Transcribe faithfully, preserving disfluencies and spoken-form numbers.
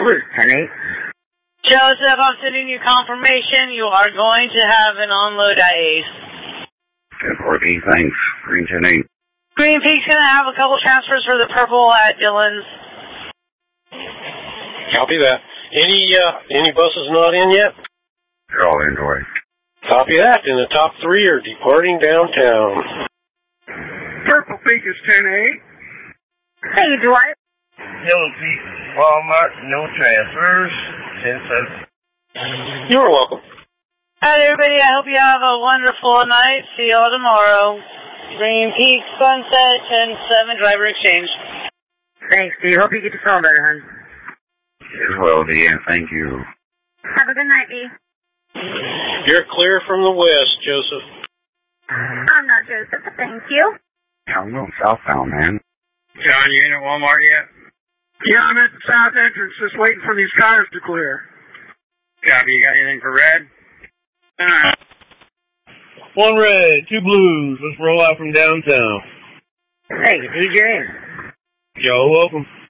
ten eight. Joseph, I'm sending you confirmation. You are going to have an onload at Ace. ten four B, thanks. Green ten eight. Green Peak's going to have a couple transfers for the purple at Dillon's. Copy that. Any uh, any buses not in yet? They're all in, Dwight. Copy that. And the top three are departing downtown. Purple Peak is ten eight. Hey, Dwight. Yellow Peak, Walmart, no transfers. ten seven. You're welcome. All right, everybody, I hope you have a wonderful night. See y'all tomorrow. Green Peak, Sunset, ten seven, driver exchange. Thanks, Steve. Hope you get your phone better, hon. As well, Deanne. Thank you. Have a good night, B. You're clear from the west, Joseph. I'm not Joseph, thank you. I'm going southbound, man. John, you in at Walmart yet? Yeah, I'm at the south entrance, just waiting for these cars to clear. Copy, you got anything for red? Alright. One red, two blues. Let's roll out from downtown. Hey, D J. You're welcome.